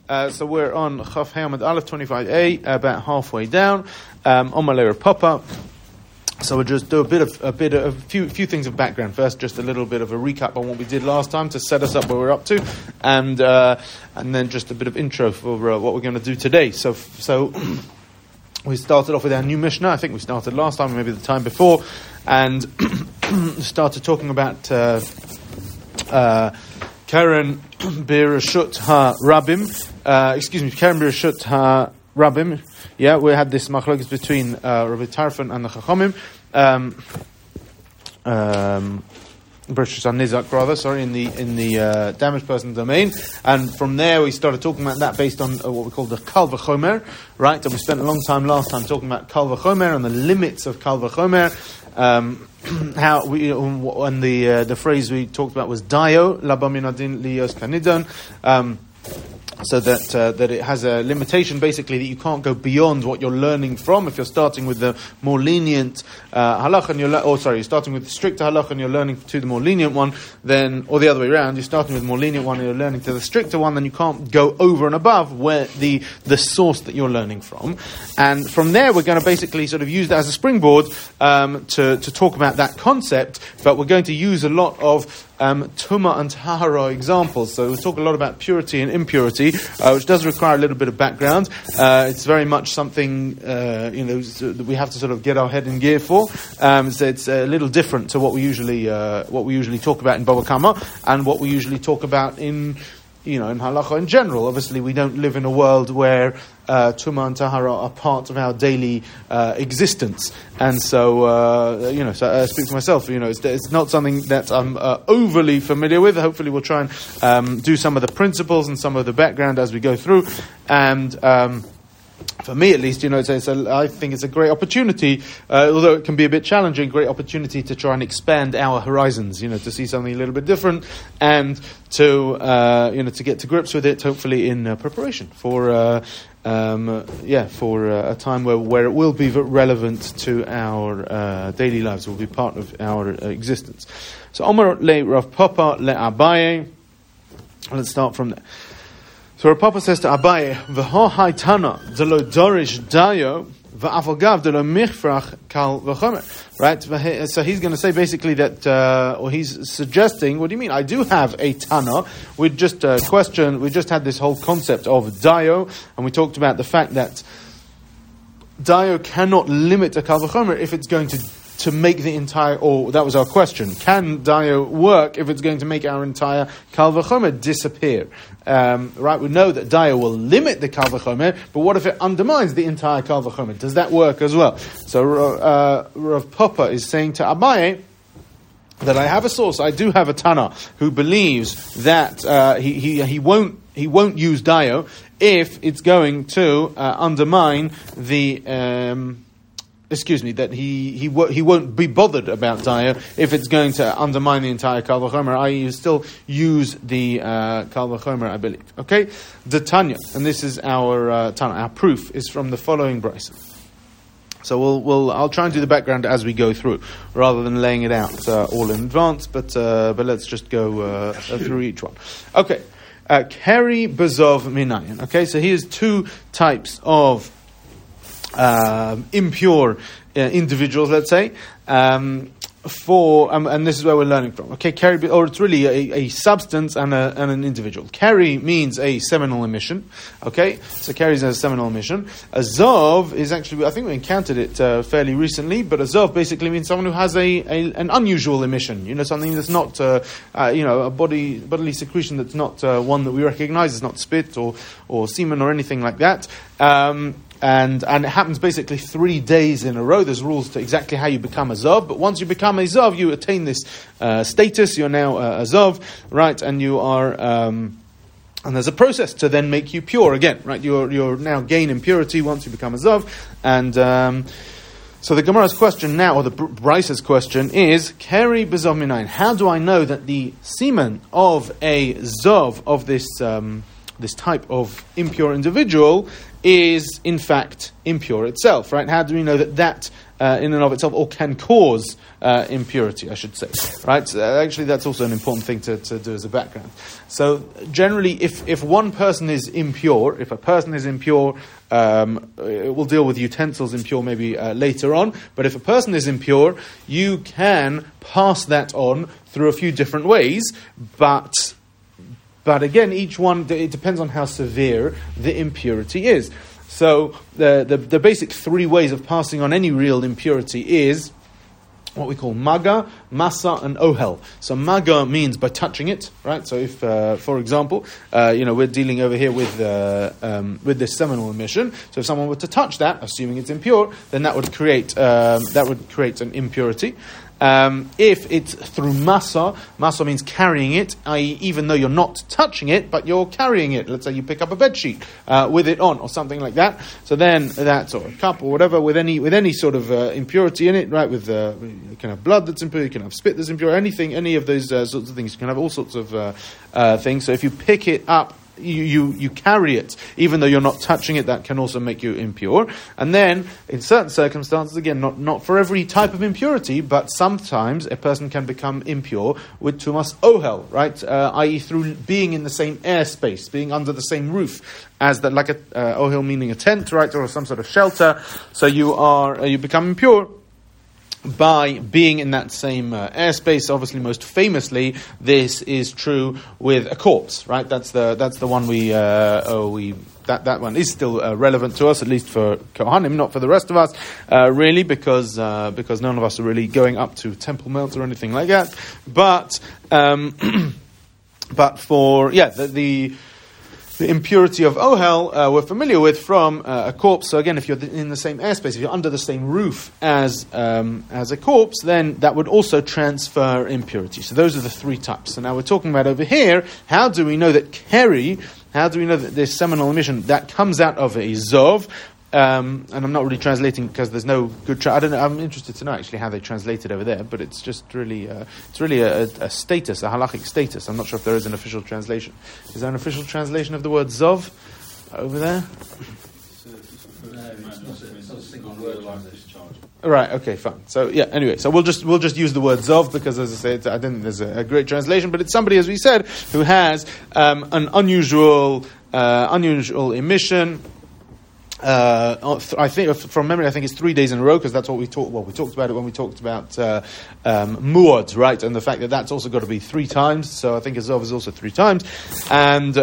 So we're on Chaf Hamad Aleph 25a, about halfway down. On Malera Papa. So we'll just do a few things of background first, just a little bit of a recap on what we did last time to set us up where we're up to, and then just a bit of intro for what we're going to do today. So we started off with our new Mishnah. I think we started last time, maybe the time before, and started talking about Karen Birashut HaRabim. Karen Birashut HaRabim. Yeah, we had this machlokes between Rabbi Tarfon and the Chachamim. British Nizak, rather, sorry, in the damaged person domain, and from there we started talking about that based on what we call the Kal V'Chomer, right? And we spent a long time last time talking about Kal V'Chomer and the limits of Kal V'Chomer. How we and the phrase we talked about was Dayo Labaminadin Liyos Kanidon. So that it has a limitation, basically, that you can't go beyond what you're learning from. If you're starting with the more lenient halach and you're starting with the stricter halach and you're learning to the more lenient one, then, or the other way around, you're starting with the more lenient one and you're learning to the stricter one, then you can't go over and above where the source that you're learning from. And from there, we're going to basically sort of use that as a springboard to talk about that concept, but we're going to use a lot of Tumah and Tahara examples. So we'll talk a lot about purity and impurity, which does require a little bit of background. It's very much something that we have to sort of get our head in gear for. So it's a little different to what we usually talk about in Bava Kama and what we usually talk about in halacha in general. Obviously, we don't live in a world where Tumah and Tahara are part of our daily existence, and so so I speak for myself. It's not something that I'm overly familiar with. Hopefully, we'll try and do some of the principles and some of the background as we go through, and. For me, at least, I think it's a great opportunity, although it can be a bit challenging, great opportunity to try and expand our horizons, to see something a little bit different, and to get to grips with it, hopefully in preparation for a time where it will be relevant to our daily lives, will be part of our existence. So, Omar le Rav Papa le Abaye. Let's start from there. So Rav Papa says to Abaye, "V'ho haytana delo dorish dayo v'afagav delo michfrach kal v'chomer." Right. So he's going to say basically that, or he's suggesting, what do you mean? I do have a tana. We just had this whole concept of dayo, and we talked about the fact that dayo cannot limit a kal v'chomer if it's going to make the entire, or that was our question, can dayo work if it's going to make our entire kal v'chomer disappear? Right, we know that dayo will limit the kal v'chomer, but what if it undermines the entire kal v'chomer? Does that work as well? So Rav Papa is saying to Abaye that I have a source, I do have a Tana who believes that he won't use dayo if it's going to undermine the that he won't be bothered about dayo if it's going to undermine the entire kal v'chomer, i.e. you still use the kal v'chomer, I believe. Okay? The Tanya, and this is our Tana, our proof is from the following brisa. So I'll try and do the background as we go through, rather than laying it out all in advance, but let's just go through each one. Okay. Keri Bezov Minayin. Okay, so here's two types of impure individuals, let's say, and this is where we're learning from. Okay, keri, or it's really a substance and an individual. Keri means a seminal emission. Okay, so keri is a seminal emission. A zov is actually, I think we encountered it fairly recently, but a zov basically means someone who has an unusual emission. Something that's not a bodily secretion that's not one that we recognize. It's not spit or semen or anything like that. And it happens basically 3 days in a row. There's rules to exactly how you become a Zav, but once you become a Zav, you attain this status. You're now a Zav, right? And you are, and there's a process to then make you pure again, right? You're now gain impurity once you become a Zav, and so the Gemara's question now, or the Brisa's question is, Keri B'Zav Minayin. How do I know that the semen of a Zav of this type of impure individual is in fact impure itself, right? How do we know that in and of itself, or can cause impurity, I should say. Right? Actually, that's also an important thing to do as a background. So generally, if one person is impure, if a person is impure, we'll deal with utensils impure maybe later on, but if a person is impure, you can pass that on through a few different ways, but again, each one, it depends on how severe the impurity is. So the basic three ways of passing on any real impurity is what we call maga, masa, and ohel. So maga means by touching it, right? So if, for example, we're dealing over here with this seminal emission. So if someone were to touch that, assuming it's impure, then that would create an impurity. If it's through masa means carrying it, i.e. even though you're not touching it, but you're carrying it. Let's say you pick up a bedsheet with it on, or something like that. So then that's, or a cup or whatever, with any sort of impurity in it, right? With you can have blood that's impure, you can have spit that's impure, any of those sorts of things. You can have all sorts of things. So if you pick it up, you carry it, even though you're not touching it, that can also make you impure. And then, in certain circumstances, again, not for every type of impurity, but sometimes a person can become impure with tumas ohel, right? I.e. through being in the same airspace, being under the same roof as that, like a ohel meaning a tent, right, or some sort of shelter. So you become impure by being in that same airspace. Obviously, most famously, this is true with a corpse, right? That's the one that one is still relevant to us, at least for Kohanim, not for the rest of us, really, because none of us are really going up to Temple Mount or anything like that. But for the impurity of ohel, we're familiar with from a corpse. So again, if you're in the same airspace, if you're under the same roof as a corpse, then that would also transfer impurity. So those are the three types. So now we're talking about over here, how do we know that this seminal emission that comes out of a zov? And I'm not really translating because there's no good. I don't know. I'm interested to know actually how they translate it over there, but it's just really, a status, a halachic status. I'm not sure if there is an official translation. Is there an official translation of the word zov over there? It's not a single word like discharge. Right. Okay. Fine. So yeah. Anyway, so we'll just use the word zov because, as I say, I don't think there's a great translation, but it's somebody, as we said, who has an unusual emission. I think from memory, I think it's 3 days in a row because that's what we talked. Well, we talked about it when we talked about muad, right? And the fact that that's also got to be 3 times. So I think a zov is also 3 times, and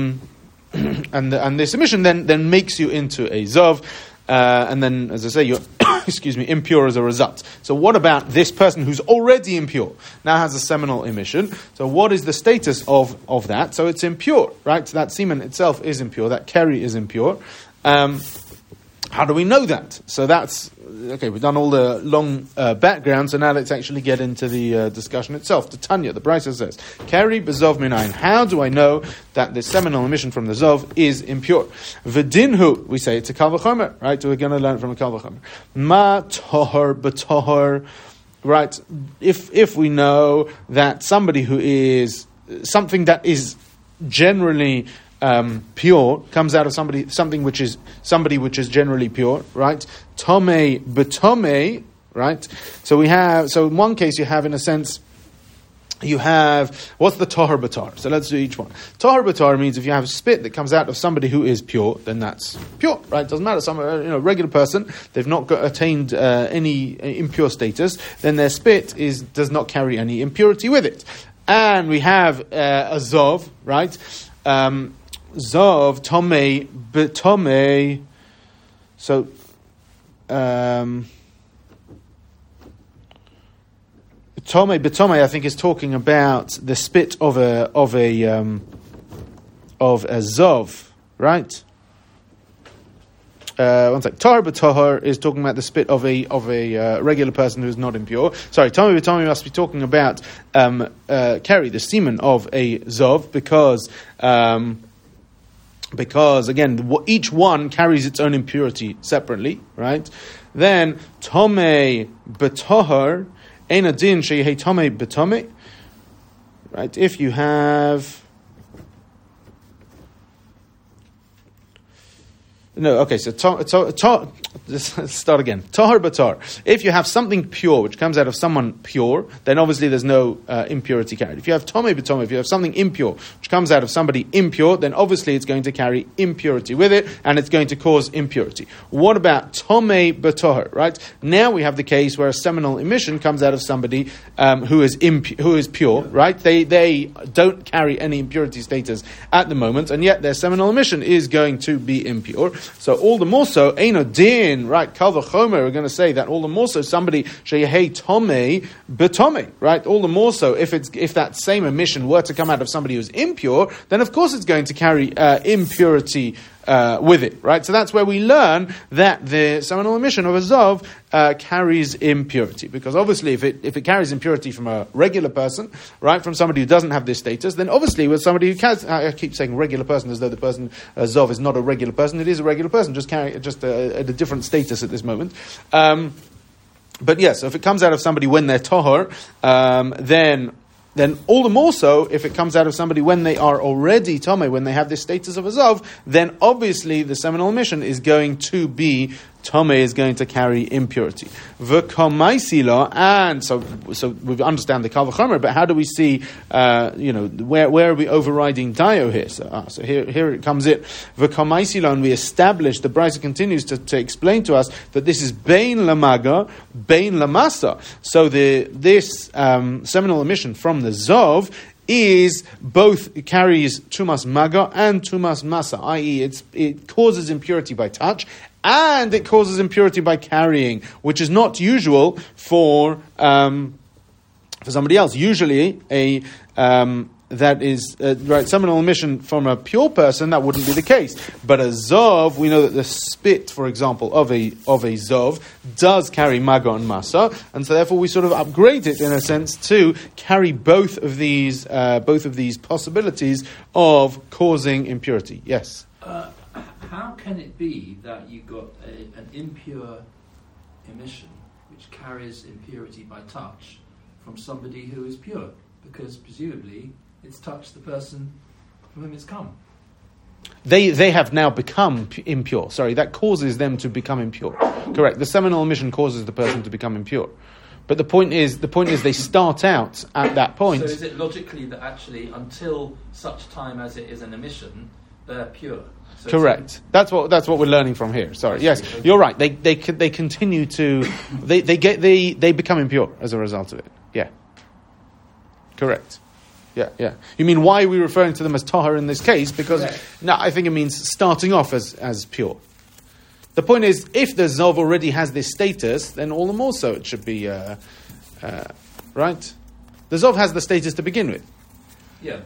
this emission then makes you into a zov, and then, as I say, you're impure as a result. So what about this person who's already impure now has a seminal emission? So what is the status of that? So it's impure, right? So that semen itself is impure. That keri is impure. How do we know that? So that's, okay, we've done all the long background, so now let's actually get into the discussion itself. The Tanya, the Brisa says, Keri bezov minayin. How do I know that the seminal emission from the zov is impure? V'dinhu, we say it's a kal v'chomer, right? So we're going to learn from a kal v'chomer. Ma tohar b'tohar, right? If we know that somebody who is, something that is generally pure comes out of something which is generally pure, right? Tomei betomei, right? So in one case you have, in a sense, you have, what's the tahar batar? So let's do each one. Tahar batar means if you have spit that comes out of somebody who is pure, then that's pure, right? Doesn't matter. Some regular person, they've not attained any impure status, then their spit does not carry any impurity with it. And we have a zov, right? Zov, tomei, betomei. So, tomei, betomei, I think is talking about the spit of a zov, right? One sec. Tahar b'tahar is talking about the spit of a regular person who is not impure. Sorry, tomei b'tomei must be talking about keri, the semen of a zov, because again, each one carries its own impurity separately, right? Then tomei b'tahar ein adin sheyehei tomei b'tomei, right? If you have No, okay, so let's start again. Tahar batar. If you have something pure, which comes out of someone pure, then obviously there's no impurity carried. If you have tome batome, if you have something impure, which comes out of somebody impure, then obviously it's going to carry impurity with it, and it's going to cause impurity. What about tome batahar, right? Now we have the case where a seminal emission comes out of somebody who is pure, right? They don't carry any impurity status at the moment, and yet their seminal emission is going to be impure. So all the more so, Eino Din, right? Kal v'chomer, we're going to say that all the more so somebody sheyehei tomei betomei, right? All the more so if that same emission were to come out of somebody who's impure, then of course it's going to carry impurity with it, right? So that's where we learn that the seminal emission of a zov carries impurity, because obviously if it carries impurity from a regular person, right, from somebody who doesn't have this status, then obviously with somebody who has, I keep saying regular person as though the person zov is not a regular person. It is a regular person, just at a different status at this moment. But yes, so if it comes out of somebody when they're tahor, then all the more so, if it comes out of somebody when they are already tomei, when they have this status of a zov, then obviously the seminal emission is going to be tomei, is going to carry impurity. V'kamaisila, and so we understand the kal v'chomer, but how do we see, where are we overriding dio here? So here it comes in. V'kamaisila, and we establish, the Brisa continues to explain to us that this is bein lamaga, bein lamasa. So this seminal emission from the zov is both carries tumas maga and tumas masa, i.e. it causes impurity by touch and it causes impurity by carrying, which is not usual for somebody else. Usually that is right, seminal emission from a pure person, that wouldn't be the case. But a zov, we know that the spit, for example, of a zov does carry maga and masa, and so therefore we sort of upgrade it in a sense to carry both of these possibilities of causing impurity. Yes. How can it be that you got an impure emission which carries impurity by touch from somebody who is pure? Because presumably it's touched the person from whom it's come. They have now become impure. Sorry, that causes them to become impure. Correct. The seminal emission causes the person to become impure. But the point is they start out at that point. So is it logically that actually until such time as it is an emission, they're pure? So correct. That's what we're learning from here. Sorry. Yes, you're right. They continue to they become impure as a result of it. Yeah. Correct. Yeah. You mean, why are we referring to them as tahar in this case? Because I think it means starting off as pure. The point is, if the zov already has this status, then all the more so it should be right. The zov has the status to begin with. Yeah.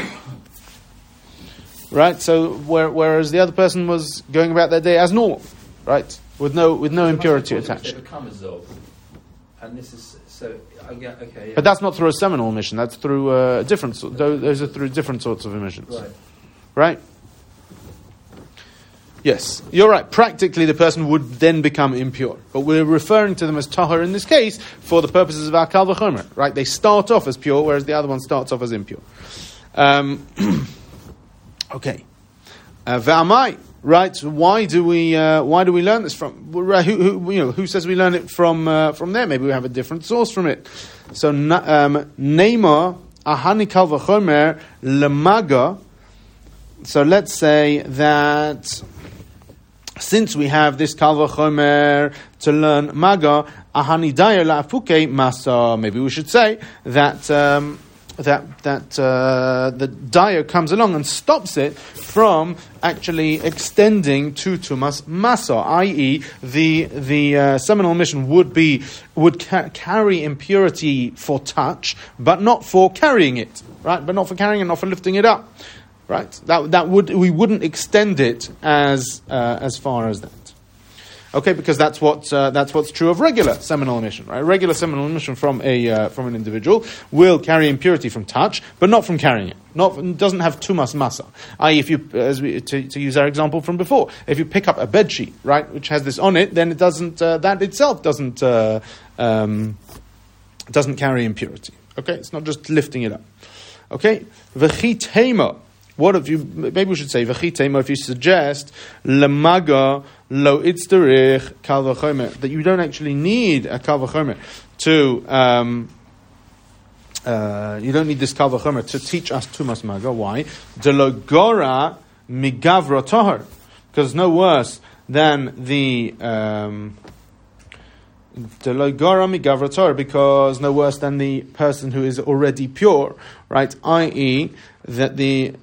Right. So whereas the other person was going about their day as normal, right, with no impurity attached. They become a zov, and this is so. I get okay. Yeah. But that's not through a seminal emission. That's through different. Those are through different sorts of emissions. Right. Yes, you're right. Practically, the person would then become impure. But we're referring to them as tahar in this case for the purposes of our kal v'chomer. Right? They start off as pure, whereas the other one starts off as impure. Okay. V'amai. Right? Why do we learn this from? Who says we learn it from there? Maybe we have a different source from it. So Neymar ahani kal v'chomer lemaga. So let's say that since we have this kal v'chomer to learn maga, ahani dayer la'afuke masa. Maybe we should say that the dyer comes along and stops it from actually extending to tumas masa, i.e. the seminal emission would carry impurity for touch, but not for carrying it, right? But not for carrying it, not for lifting it up, right? We wouldn't extend it as far as that. Okay, because that's what's true of regular seminal emission, right? Regular seminal emission from an individual will carry impurity from touch, but not from carrying it. Doesn't have tumas masa. I.e., if you, to use our example from before, if you pick up a bed sheet, right, which has this on it, then it doesn't. That itself doesn't carry impurity. Okay, it's not just lifting it up. Okay, v'chitema. What if you? Maybe we should say v'chitema if you suggest lemaga lo itzderich kal v'chomer, that you don't actually need a kal v'chomer to. You don't need this kal v'chomer to teach us tumas maga. Why? Delo gora migavra tahar, because it's no worse than the. Because no worse than the person who is already pure, right? I.e., that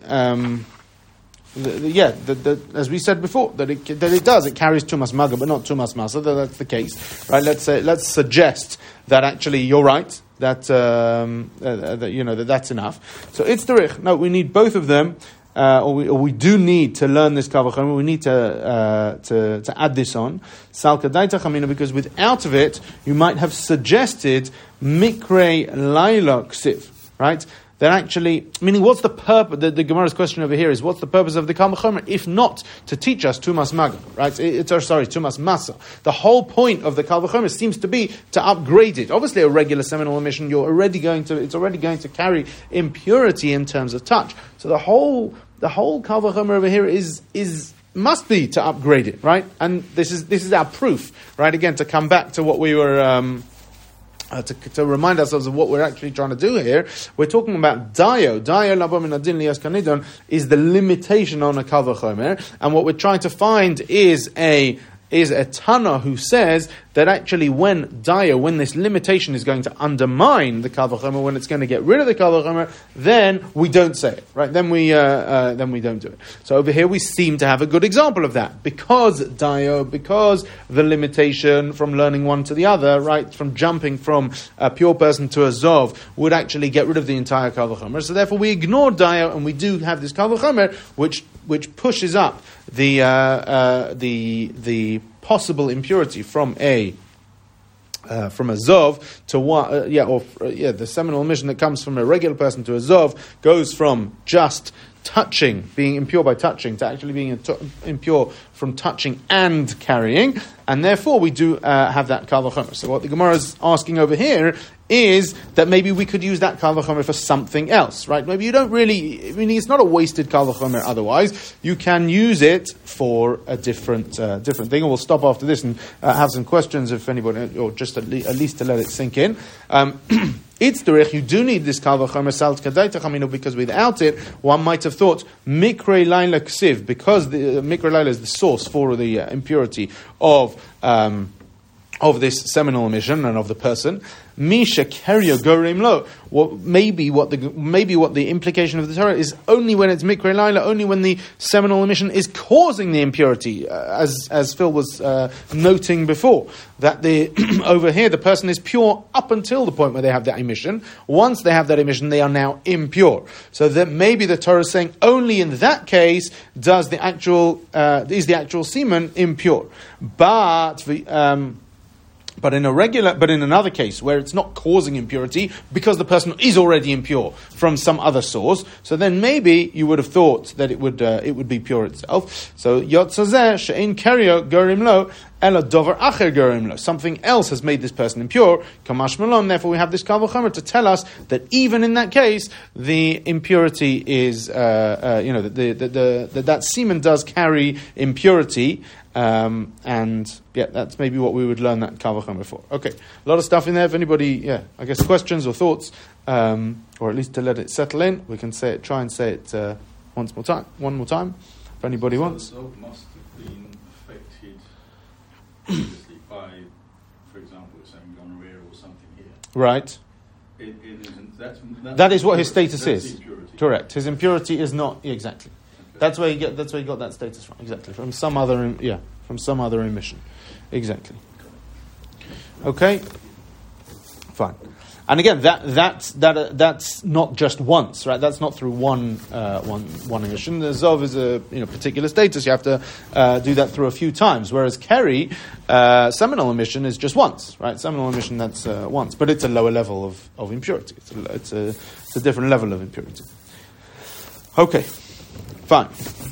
as we said before, that it carries tumas maga, but not tumas masa. That's the case, right? Let's suggest that actually you're right. That that's enough. So it's derech. No, we need both of them. Or we do need to learn this kal v'chomer. We need to add this on salka daita chamina, because without of it you might have suggested mikre laila ksiv, right? That actually, meaning what's the purpose? The Gemara's question over here is what's the purpose of the kal v'chomer if not to teach us tumas maga, right? Tumas masa. The whole point of the kal v'chomer seems to be to upgrade it. Obviously, a regular seminal emission, it's already going to carry impurity in terms of touch. So the whole kal v'chomer over here must be to upgrade it, right? And this is our proof, right? Again, to come back to what we were. To remind ourselves of what we're actually trying to do here, we're talking about dayo. Dayo labo min adin liyas kanidon is the limitation on a kal v'chomer, and what we're trying to find is a Tana who says that actually when this limitation is going to undermine the kal v'chomer, when it's going to get rid of the kal v'chomer, then we don't say it, right? Then we don't do it. So over here we seem to have a good example of that, because the limitation from learning one to the other, right, from jumping from a pure person to a zov, would actually get rid of the entire kal v'chomer. So therefore we ignore dayo, and we do have this kal v'chomer which pushes up the possible impurity from a zov to one, the seminal emission that comes from a regular person to a zov goes from just touching, being impure by touching, to actually being impure from touching and carrying, and therefore we do have that kal v'chomer. So what the Gemara is asking over here is that maybe we could use that kal v'chomer for something else, right? Maybe you don't really, it's not a wasted kal v'chomer otherwise. You can use it for a different thing. And we'll stop after this and have some questions if anybody, or just at least to let it sink in. It's derech, you do need this kal v'chomer salt kadaita chaminu, because without it, one might have thought mikre laila ksiv, because the mikre laila is the source for the impurity of this seminal emission and of the person. Misha kerio gorim lo. Maybe what the implication of the Torah is only when it's mikre laila, only when the seminal emission is causing the impurity, as Phil was noting before, that over here the person is pure up until the point where they have that emission. Once they have that emission, they are now impure. So that maybe the Torah is saying only in that case is the actual semen impure, But in another case where it's not causing impurity because the person is already impure from some other source, so then maybe you would have thought that it would be pure itself. So yotzazeh she'in kerio gorim lo ela dover acher gorim lo. Something else has made this person impure. Kamash malon. Therefore, we have this kal v'chomer to tell us that even in that case, the impurity is that semen does carry impurity. That's maybe what we would learn that kal v'chomer for. Okay, a lot of stuff in there. If anybody, I guess questions or thoughts, or at least to let it settle in, we can try and say it one more time, if anybody wants. The zov must have been affected previously by, for example, saying gonorrhea or something here. Right. It isn't. That is what his status is. Impurity. Correct. His impurity is not exactly. That's where he got that status from. Exactly, from some other emission. Exactly. Okay. Fine. And again, that's not just once, right? That's not through one emission. The zov is a particular status. You have to do that through a few times. Whereas keri, seminal emission is just once, right? Seminal emission, that's once, but it's a lower level of impurity. It's a different level of impurity. Okay. Fine.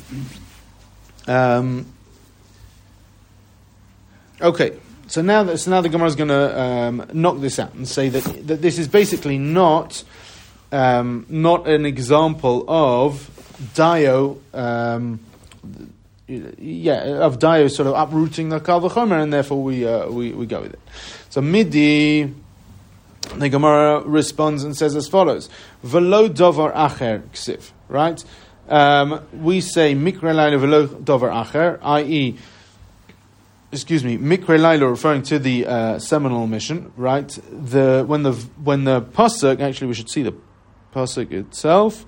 Okay. So now the Gemara is going to knock this out and say that this is basically not an example of dio, of dio sort of uprooting the kal v'chomer, and therefore we go with it. So midi, the Gemara responds and says as follows: V'lo dovar acher ksiv. Right? We say mikra laila v'lo dovar acher, i.e., mikra laila referring to the seminal mission. Right? When the pasuk, actually we should see the pasuk itself.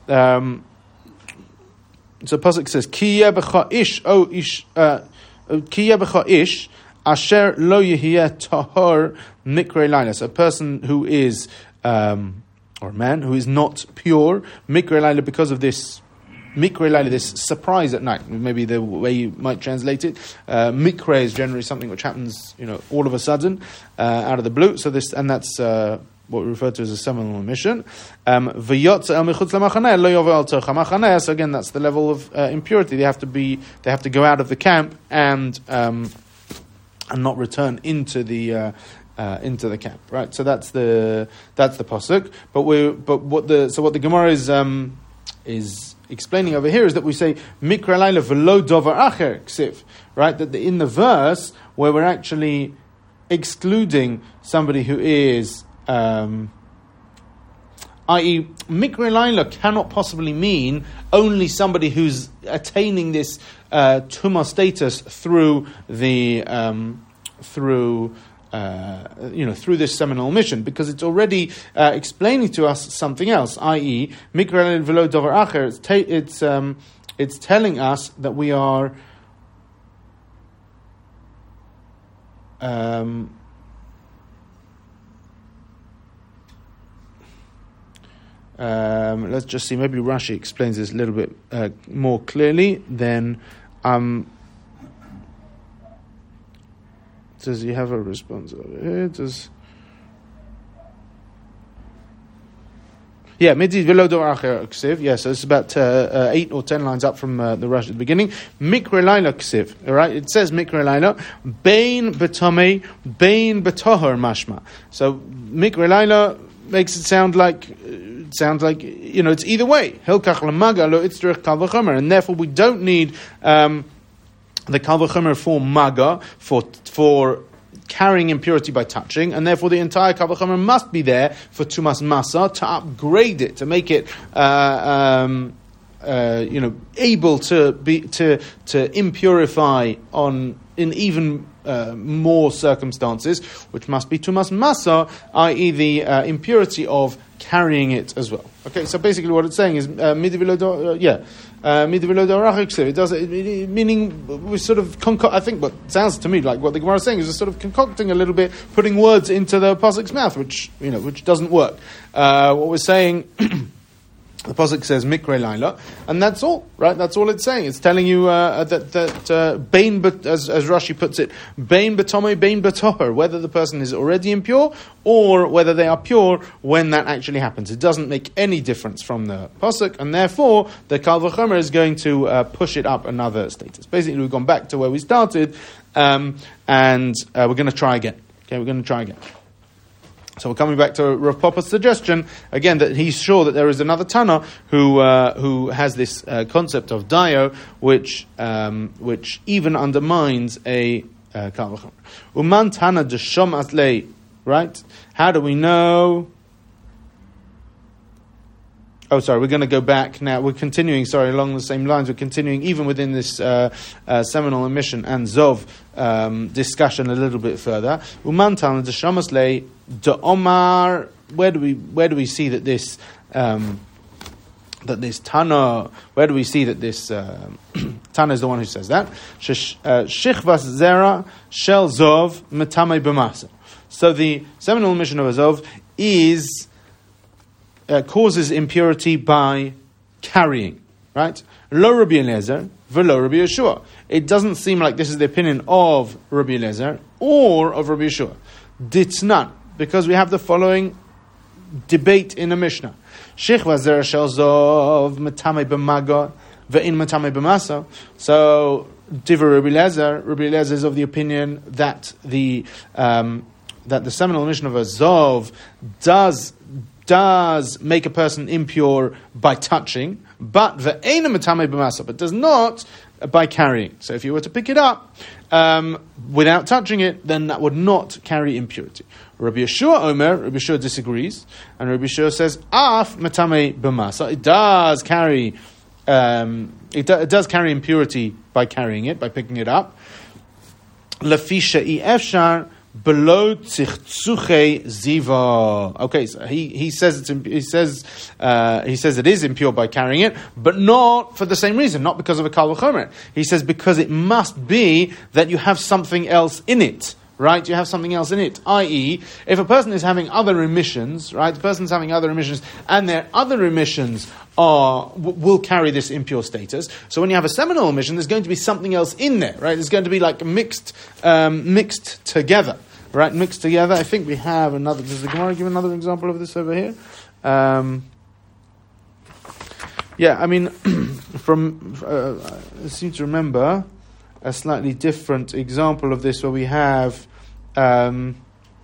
So pasuk says, Ki yebecha ish, Ki yebecha ish, asher lo yehiyeh tahor mikre laila. So a person who is, or a man who is not pure, mikre laila, because of this, mikre laila, this surprise at night, maybe the way you might translate it. Mikre is generally something which happens, all of a sudden, out of the blue. So this, and that's, what we refer to as a seminal emission. So again, that's the level of impurity. They have to go out of the camp and not return into the camp. Right. So that's the pasuk. But what the Gemara is explaining over here is that we say mikra laila v'lo dovar acher ksiv. Right. That in the verse where we're actually excluding somebody who is i.e., mikra laila cannot possibly mean only somebody who's attaining this tumah status through the through this seminal mission, because it's already explaining to us something else. I.e., mikra laila v'lo dovar acher. It's telling us that we are. Let's just see. Maybe Rashi explains this a little bit more clearly. Then, does he have a response over here? Midi v'lo dovar acher ksiv. Yeah, so it's about 8 or 10 lines up from the Rashi at the beginning. Mikra laila ksiv. All right, it says mikra laila bein b'tamei bein b'tohor mashma. So mikra laila makes it sound like it's either way. Hilkach lemaga lo itzrich kal v'chomer, and therefore we don't need the kal v'chomer for maga for carrying impurity by touching, and therefore the entire kal v'chomer must be there for tumas masa, to upgrade it, to make it able to impurify in even more circumstances, which must be tumas masa, i.e. the impurity of carrying it as well. Okay, so basically what it's saying is midi v'lo dovar acher. It does it, meaning we sort of I think what sounds to me like what the Gemara is saying is just sort of concocting a little bit, putting words into the pasuk's mouth, which doesn't work. What we're saying. The pasuk says mikra laila, and that's all, right? That's all it's saying. It's telling you that bein, as Rashi puts it, bein b'tomei, bein b'tohor, whether the person is already impure or whether they are pure when that actually happens. It doesn't make any difference from the pasuk, and therefore the kal v'chomer is going to push it up another status. Basically, we've gone back to where we started, and we're going to try again. Okay, we're going to try again. So we're coming back to Rav Papa's suggestion again, that he's sure that there is another Tana who has this concept of dio, which even undermines a kal v'chomer. Uman Tana d'shom atlei, right? How do we know? Oh, sorry, we're going to go back now. We're continuing, along the same lines. We're continuing even within this seminal emission and Zov discussion a little bit further. Uman Tana d'shom atlei de Omar. Where do we see that this Tana? Where do we see that this Tana is the one who says that? Shichvas zera shel Zov metamei b'masa. So the seminal mission of Zov is causes impurity by carrying, right? Lo Rabbi Eliezer, v'lo Rabbi Yeshua. It doesn't seem like this is the opinion of Rabbi Eliezer or of Rabbi Yeshua. Ditnan, because we have the following debate in the Mishnah. Shichva zera shel Zov metamei b'maga ve'in metamei b'masa. So Divrei Rabbi Eliezer is of the opinion that the seminal mission of a Zov does does make a person impure by touching, but ve'ena metame b'masa, but does not by carrying. So if you were to pick it up without touching it, then that would not carry impurity. Rabbi Yeshua Omer, Rabbi Yeshua disagrees, and Rabbi Yeshua says, "Af metame b'masa." It does carry, it does carry impurity by carrying it, by picking it up. Lafisha efshar below tzichtzuche ziva. Okay, so he says he says it is impure by carrying it, but not for the same reason, not because of a kal v'chomer. He says because it must be that you have something else in it. Right, you have something else in it. I.e., if a person is having other emissions, right, the person's having other emissions, and their other emissions will carry this impure status. So when you have a seminal emission, there's going to be something else in there, right? There's going to be like mixed together, right? Mixed together. I think we have another. Does the Gemara give another example of this over here? Yeah, I mean, I seem to remember a slightly different example of this where we have okay,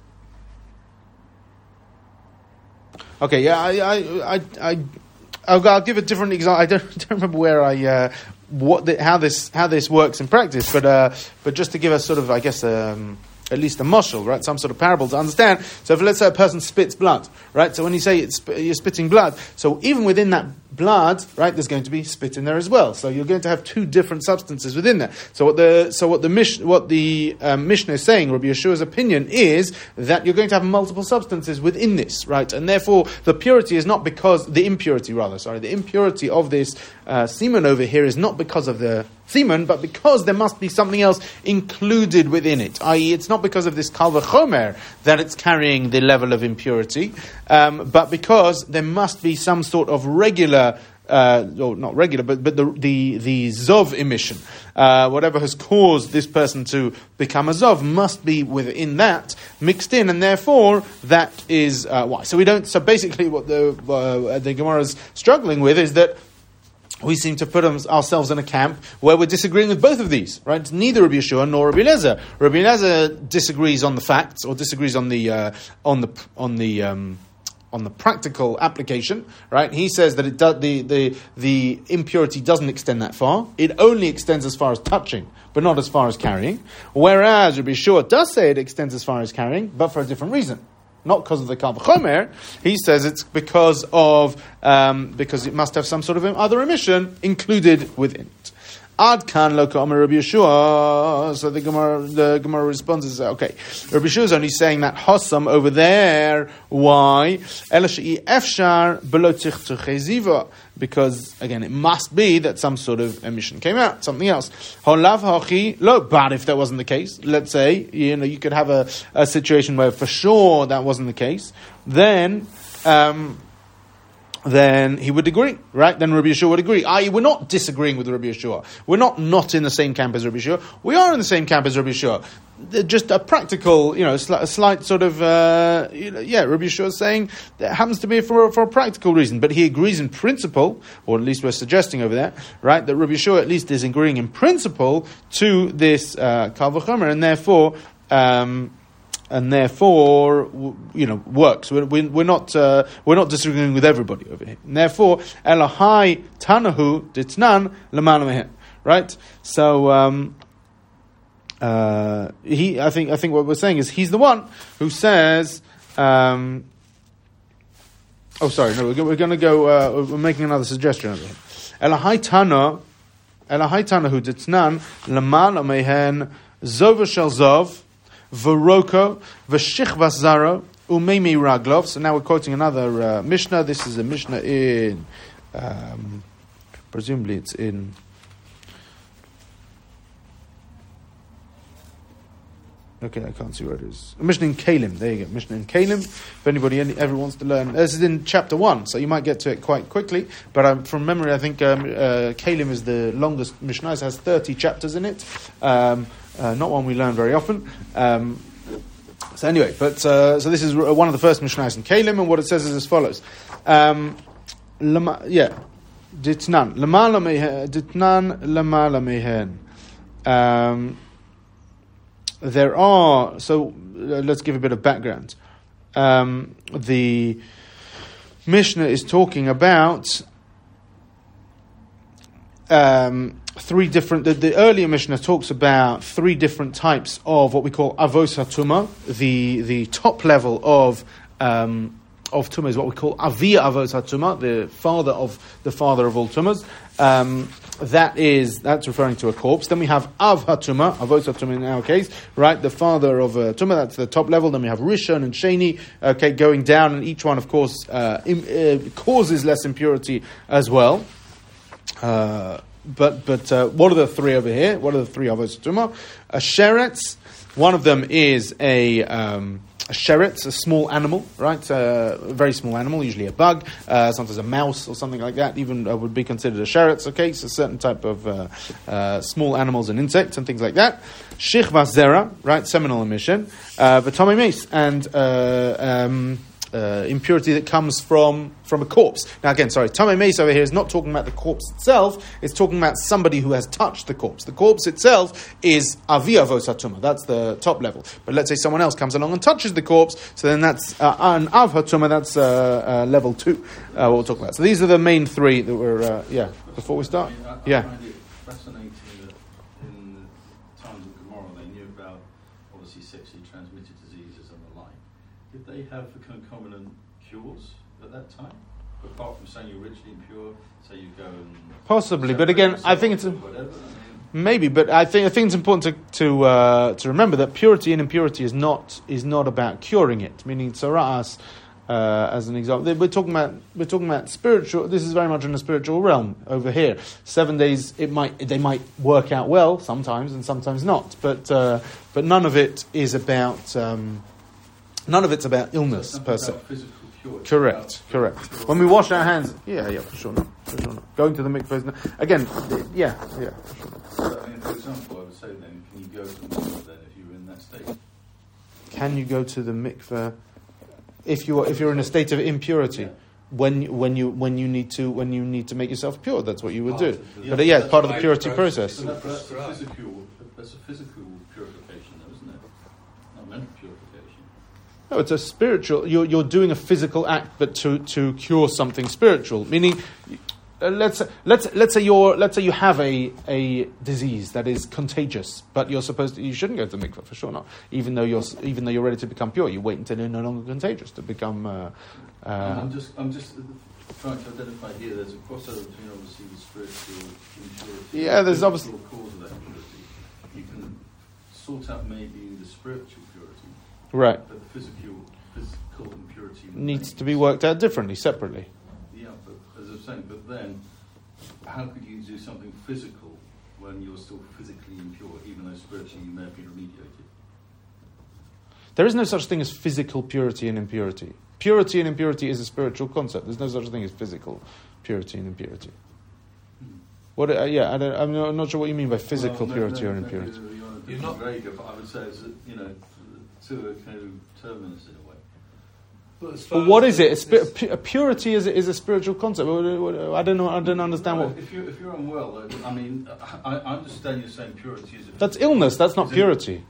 yeah, I'll give a different example. I don't remember where how this works in practice, but just to give us sort of, I guess, at least a mashal, right? Some sort of parable to understand. So if let's say a person spits blood, right? So when you say you're spitting blood, so even within that blood, right, there's going to be spit in there as well. So you're going to have two different substances within there. So what the Mishnah is saying, Rabbi Yeshua's opinion is that you're going to have multiple substances within this, right? And therefore the impurity of this semen over here is not because of the semen, but because there must be something else included within it. I.e., it's not because of this kal v'chomer that it's carrying the level of impurity, but because there must be some sort of regular, or not regular, but the zov emission, whatever has caused this person to become a zov must be within that mixed in, and therefore that is why. So we don't. So basically, what the Gemara is struggling with is that we seem to put ourselves in a camp where we're disagreeing with both of these, right? It's neither Rabbi Yeshua nor Rabbi Eliezer. Rabbi Eliezer disagrees on the facts, or disagrees on the practical application, right? He says that the impurity doesn't extend that far. It only extends as far as touching, but not as far as carrying. Whereas Rabbi Yeshua does say it extends as far as carrying, but for a different reason. Not because of the kal v'chomer. He says it's because it must have some sort of other emission included within it. Ad kan lo ka'omer Rabbi Yeshua. So the Gemara responds and says, okay, Rabbi Yeshua is only saying that Hossam over there. Why? Ela she'i efshar b'lo tzichtzuche ziva. Because again, it must be that some sort of emission came out, something else. Holav hachi lo. But if that wasn't the case, let's say you could have a situation where for sure that wasn't the case, then he would agree, right? Then Rabbi Yeshua would agree. We're not disagreeing with Rabbi Yeshua. We're not in the same camp as Rabbi Yeshua. We are in the same camp as Rabbi Yeshua. Just a practical, a slight sort of, Rabbi Yeshua is saying that happens to be for a practical reason, but he agrees in principle, or at least we're suggesting over there, right, that Rabbi Yeshua at least is agreeing in principle to this kal v'chomer, and therefore, works. We're not disagreeing with everybody over here. And therefore, Elohai Tanahu Ditnan Lamana Mehen. Right? So I think what we're saying is he's the one who says. We're going to go. We're making another suggestion over here. Elohai Tanahu Ditnan Lamana Mehen Zova Shel Zov. Varoko, Vashichvas Zaro, Umeimi Raglov. So now we're quoting another Mishnah. This is a Mishnah in, presumably it's in, okay, I can't see where it is. A Mishnah in Kalim. There you go, Mishnah in Kalim. If anybody ever wants to learn, this is in chapter 1, so you might get to it quite quickly. But from memory, I think Kalim is the longest Mishnah. It has 30 chapters in it. Not one we learn very often. So anyway, so this is one of the first Mishnahs in Kalim, and what it says is as follows. Ditnan lamala mehen. There are, so let's give a bit of background. The Mishnah is talking about three different. The earlier Mishnah talks about three different types of what we call avos hatuma. The top level of tumah is what we call avia avos hatuma, the father of all tumas. That's referring to a corpse. Then we have av hatuma, avos hatuma in our case, right? The father of a tumah, that's the top level. Then we have rishon and sheni, okay, going down, and each one, of course, causes less impurity as well. But what are the three over here? What are the three avos hatuma? A sheretz. One of them is a sheretz, a small animal, right? A very small animal, usually a bug, sometimes a mouse or something like that. Even would be considered a sheretz. Okay, so a certain type of small animals and insects and things like that. Shichva zera, right? Seminal emission. V'tomei meis, and impurity that comes from a corpse. Now again, sorry, Tomei Meis over here is not talking about the corpse itself, it's talking about somebody who has touched the corpse. The corpse itself is Avia Avos Hatuma, that's the top level. But let's say someone else comes along and touches the corpse, so then that's an Av Hatuma, that's level 2, what we'll talk about. So these are the main three that were, before we start. I find it fascinating that in the times of Gomorrah they knew about, obviously, sexually transmitted diseases and the like. Did they have the concomitant cures at that time? Apart from saying you're richly impure, so you go and... Possibly, but again, I think it's... Maybe, but I think it's important to remember that purity and impurity is not about curing it. Meaning, tzara'as, as an example, we're talking about spiritual. This is very much in the spiritual realm over here. 7 days, they might work out well sometimes and sometimes not. But none of it is about none of it's about illness per se. Correct. When we wash our hands, for sure not. Going to the mikveh again, for sure not. So, for example, I would say then, can you go to the mikveh then if you're in that state? Can you go to the mikveh if you're in a state of impurity? Yeah. When you need to make yourself pure, that's what you would do. But it's part of the purity process. So that's a physical purification, though, isn't it? Not mental purification. No, it's a spiritual. You're doing a physical act, but to cure something spiritual. Meaning, let's say you have a disease that is contagious, but you shouldn't go to the mikveh, for sure not. Even though you're ready to become pure, you wait until you're no longer contagious to become. I'm just trying to identify here. There's a crossover between obviously the spiritual impurity. Yeah, there's obviously the cause of that impurity. You can sort out maybe the spiritual purity, right? But the physical impurity needs to be worked out differently, separately. Yeah, but as I'm saying, but then how could you do something physical when you're still physically impure, even though spiritually you may have been remediated? There is no such thing as physical purity and impurity. Purity and impurity is a spiritual concept. There's no such thing as physical purity and impurity. What? I'm not sure what you mean by physical purity or impurity. You're not very good, but I would say it's two are co-terminus in a way. But what is it? Purity is a spiritual concept. I don't know. I don't understand what. If you're unwell, I mean, I understand you're saying purity is. That's illness. That's not purity.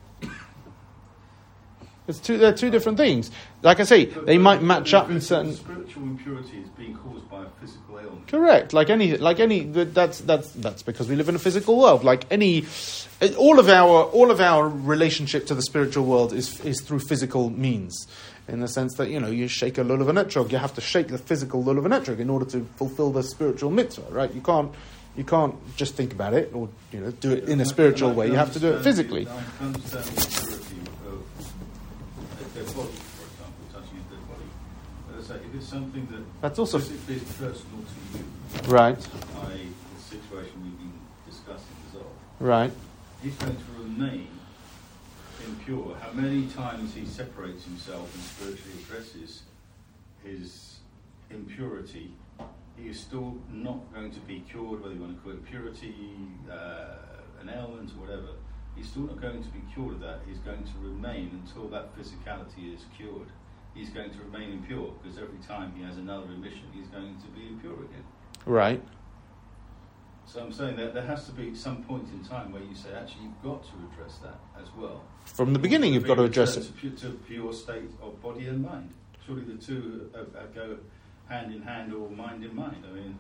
They're two different things. Like I say, they might match up in certain. Spiritual impurity is being caused by a physical ailment. Correct. Like any. That's because we live in a physical world. All of our relationship to the spiritual world is through physical means. In the sense that, you shake a lulav and etrog, you have to shake the physical lulav and etrog in order to fulfill the spiritual mitzvah, right? You can't just think about it or do it in a spiritual way. You have to do it physically. I understand the purity of a dead body, for example, touching a dead body. If it's something that's also physically is personal to you, right? i.e. the situation we've been discussing is all. Right. He's going to remain impure. How many times he separates himself and spiritually addresses his impurity, he is still not going to be cured, whether you want to call it purity, an ailment or whatever. He's still not going to be cured of that. He's going to remain until that physicality is cured. He's going to remain impure because every time he has another emission, he's going to be impure again. Right. So I'm saying that there has to be some point in time where you say, actually, you've got to address that as well. From the beginning, you've got to address it. To pure state of body and mind. Surely the two hand in hand or mind in mind. I mean,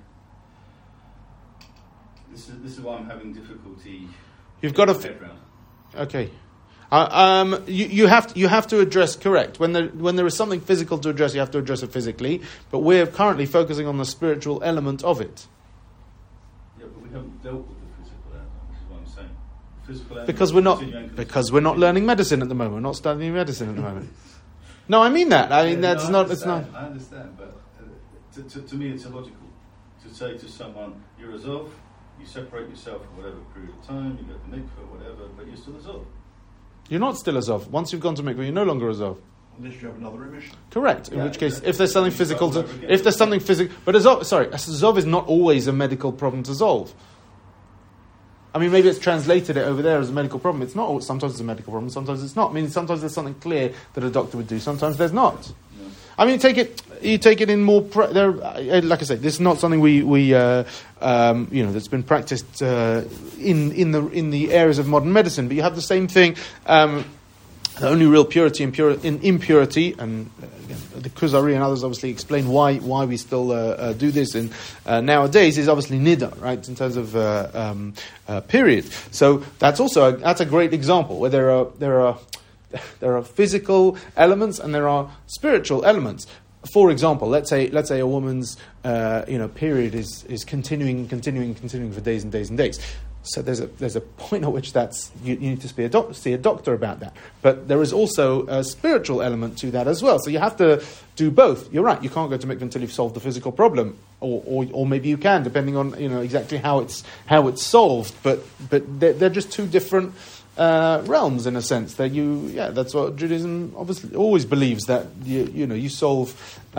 this is why I'm having difficulty. You've got to. Okay. You have to address correct when there is something physical to address. You have to address it physically, but we're currently focusing on the spiritual element of it. Yeah, but we haven't dealt with the physical element. This is what I'm saying. The physical element because we're not learning medicine at the moment. We're not studying medicine at the moment. No, I mean that. I mean that's not. It's not. I understand, but to me, it's illogical to say to someone, "You're a Zov, you separate yourself for whatever period of time, you go to mikveh, whatever, but you're still a Zov." You're not still a Zov. Once you've gone to mikveh, you're no longer a Zov. Unless you have another emission. Correct. In which case, if there's something physical but a Zov is not always a medical problem to solve. I mean, maybe it's translated it over there as a medical problem. It's not. Sometimes it's a medical problem. Sometimes it's not. I mean, sometimes there's something clear that a doctor would do. Sometimes there's not. Yeah. I mean, you take it in more. Like I say, this is not something we that's been practiced in the areas of modern medicine. But you have the same thing. The only real purity in impurity, and again, the Kuzari and others obviously explain why we still do this nowadays, is obviously nida, right, in terms of period. So that's a great example where there are physical elements and there are spiritual elements. For example, let's say a woman's period is continuing for days and days and days. So there's a point at which you need to see a doctor about that. But there is also a spiritual element to that as well. So you have to do both. You're right. You can't go to mikveh until you've solved the physical problem, or maybe you can, depending on exactly how it's solved. But they're just two different realms in a sense. That's what Judaism obviously always believes, that you solve.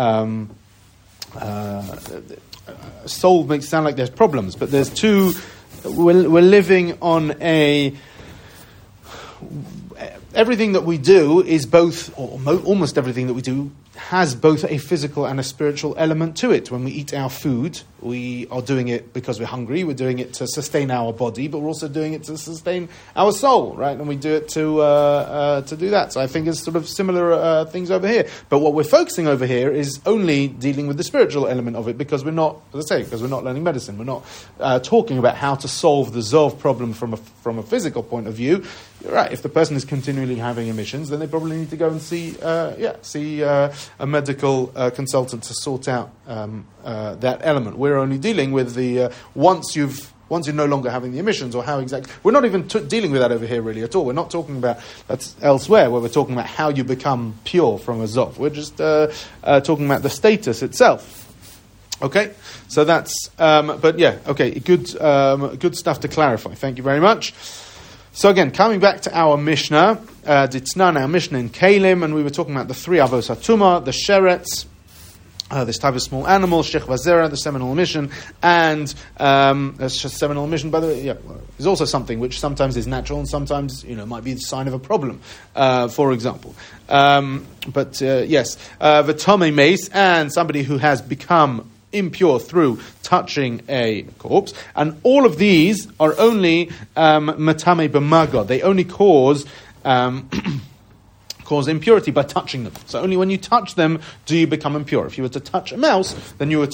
Solve makes it sound like there's problems, but there's two. We're living on everything that we do is both, or almost everything that we do has both a physical and a spiritual element to it. When we eat our food, we are doing it because we're hungry. We're doing it to sustain our body, but we're also doing it to sustain our soul, right? And we do it to do that. So I think it's sort of similar things over here. But what we're focusing over here is only dealing with the spiritual element of it, because we're not, as I say, because we're not learning medicine. We're not talking about how to solve the Zov problem from a physical point of view. You're right. If the person is continually having emissions, then they probably need to go and see a medical consultant to sort out that element. We're only dealing with the once you're no longer having the emissions, or how exactly. We're not even dealing with that over here really at all. We're not talking about that's elsewhere, where we're talking about how you become pure from a Zov. We're just talking about the status itself. Okay, so that's good stuff to clarify. Thank you very much. So again, coming back to our Mishnah, Ditznan, our Mishnah in Kalim, and we were talking about the three Avos HaTumah, the Sheretz, this type of small animal, Shech Vazera, the seminal emission, and seminal emission, by the way, is also something which sometimes is natural and sometimes might be the sign of a problem, for example. Yes, V'tomei Meis, and somebody who has become impure through touching a corpse, and all of these are only matame b'maga. They only cause impurity by touching them. So only when you touch them do you become impure. If you were to touch a mouse, then you would